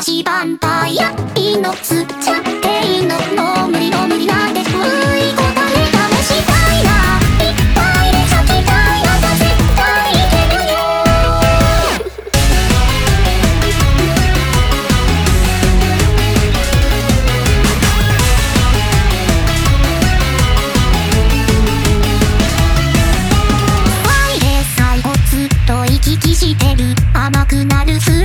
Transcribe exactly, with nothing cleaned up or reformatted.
私バンパイアいいの吸っちゃっていいのもう無理の無理なんてうい答え試したいないっぱいで咲きたいまた絶対いけるよ愛で最後ずっと行き来してる甘くなる